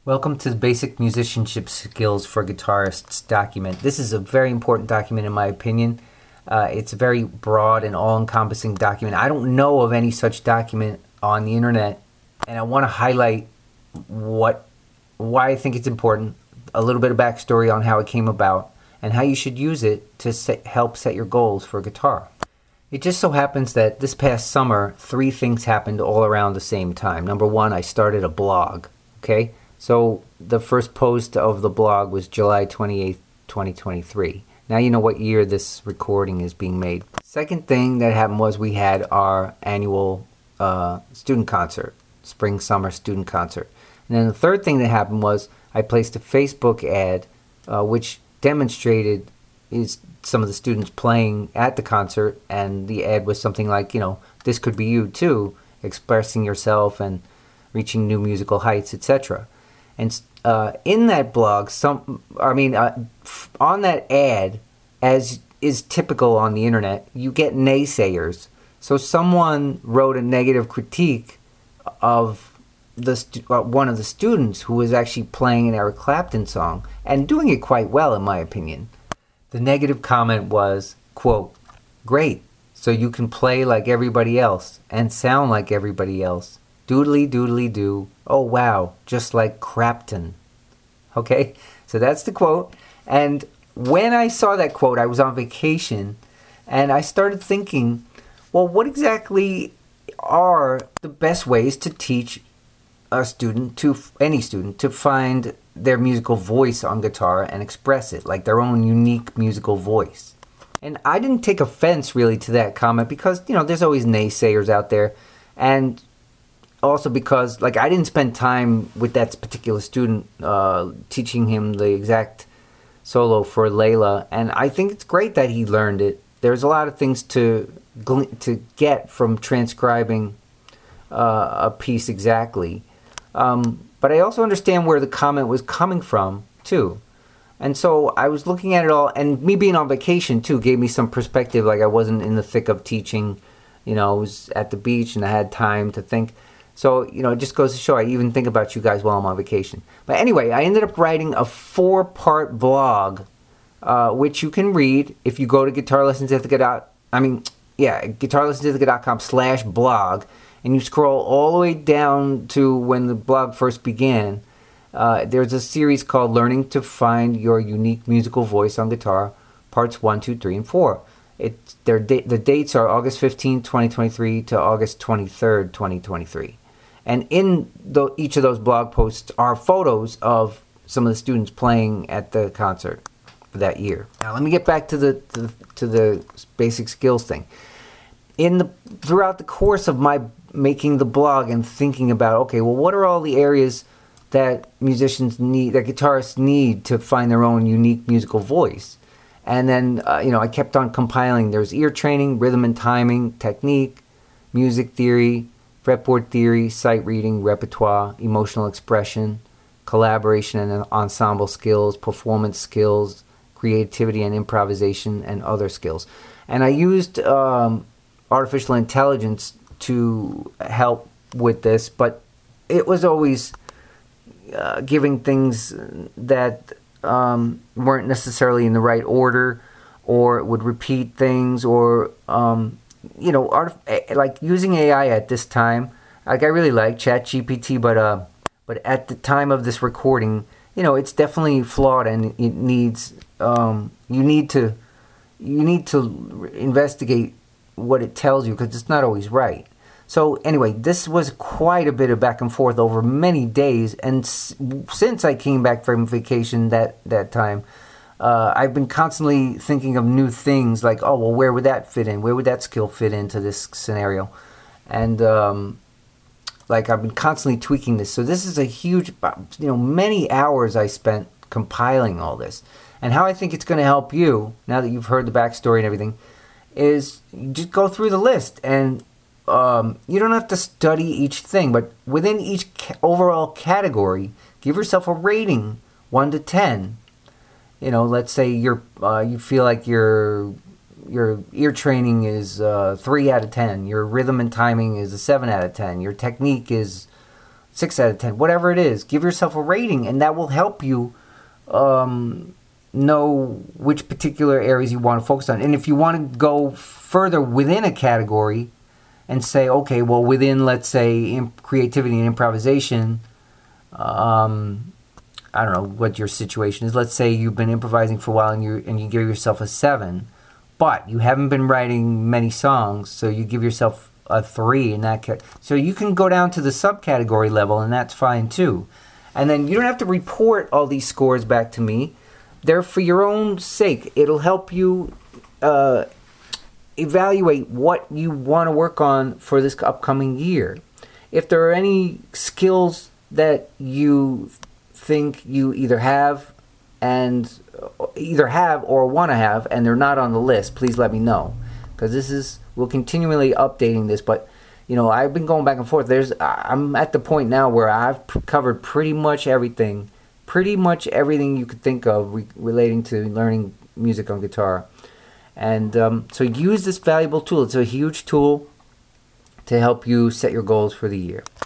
Welcome to the Basic Musicianship Skills for Guitarists document. This is a very important document in my opinion. It's a very broad and all-encompassing document. I don't know of any such document on the internet, and I want to highlight why I think it's important, a little bit of backstory on how it came about, and how you should use it to help set your goals for guitar. It just so happens that this past summer, 3 things happened all around the same time. Number 1, I started a blog, okay? So the first post of the blog was July 28th, 2023. Now you know what year this recording is being made. Second thing that happened was we had our annual student concert, spring-summer student concert. And then the third thing that happened was I placed a Facebook ad which demonstrated some of the students playing at the concert, and the ad was something like, this could be you too, expressing yourself and reaching new musical heights, etc. And in that blog, on that ad, as is typical on the internet, you get naysayers. So someone wrote a negative critique of one of the students who was actually playing an Eric Clapton song and doing it quite well, in my opinion. The negative comment was, quote, "Great, so you can play like everybody else and sound like everybody else. Doodly doodly doo. Oh wow, just like Crapton." Okay, so that's the quote. And when I saw that quote, I was on vacation, and I started thinking, well, what exactly are the best ways to teach any student, to find their musical voice on guitar and express it, like their own unique musical voice? And I didn't take offense really to that comment because, there's always naysayers out there. And also because, I didn't spend time with that particular student teaching him the exact solo for Layla, and I think it's great that he learned it. There's a lot of things to get from transcribing a piece exactly. But I also understand where the comment was coming from, too. And so I was looking at it all, and me being on vacation, too, gave me some perspective, I wasn't in the thick of teaching. I was at the beach, and I had time to think. So, it just goes to show I even think about you guys while I'm on vacation. But anyway, I ended up writing a 4-part blog, which you can read if you go to guitarlessonsithica.com/blog, and you scroll all the way down to when the blog first began. There's a series called Learning to Find Your Unique Musical Voice on Guitar, parts 1, 2, 3, and 4. The dates are August 15th, 2023 to August 23rd, 2023. And in each of those blog posts are photos of some of the students playing at the concert for that year. Now let me get back to the basic skills thing. Throughout the course of my making the blog and thinking about, okay, well, what are all the areas that musicians need, that guitarists need to find their own unique musical voice? And then, I kept on compiling. There's ear training, rhythm and timing, technique, music theory, fretboard theory, sight reading, repertoire, emotional expression, collaboration and ensemble skills, performance skills, creativity and improvisation, and other skills. And I used artificial intelligence to help with this, but it was always giving things that weren't necessarily in the right order, or it would repeat things, or using AI at this time. I really like ChatGPT, but at the time of this recording, it's definitely flawed, and it needs you need to investigate what it tells you, because it's not always right. So anyway, this was quite a bit of back and forth over many days, and since I came back from vacation that time, I've been constantly thinking of new things, like, oh, well, where would that fit in? Where would that skill fit into this scenario? And I've been constantly tweaking this. So this is a huge, many hours I spent compiling all this. And how I think it's going to help you, now that you've heard the backstory and everything, is just go through the list, and you don't have to study each thing, but within each overall category, give yourself a rating, 1 to 10. Let's say you feel like your ear training is 3 out of 10. Your rhythm and timing is a 7 out of 10. Your technique is 6 out of 10, whatever it is. Give yourself a rating, and that will help you know which particular areas you want to focus on. And if you want to go further within a category and say, okay, well, within, let's say, creativity and improvisation, I don't know what your situation is. Let's say you've been improvising for a while and you give yourself a 7, but you haven't been writing many songs, so you give yourself a 3 in that category. So you can go down to the subcategory level, and that's fine too. And then you don't have to report all these scores back to me. They're for your own sake. It'll help you evaluate what you want to work on for this upcoming year. If there are any skills that you think you either have or want to have, and they're not on the list, please let me know, because we're continually updating this. But I've been going back and forth. I'm at the point now where I've covered pretty much everything you could think of relating to learning music on guitar. And so use this valuable tool. It's a huge tool to help you set your goals for the year.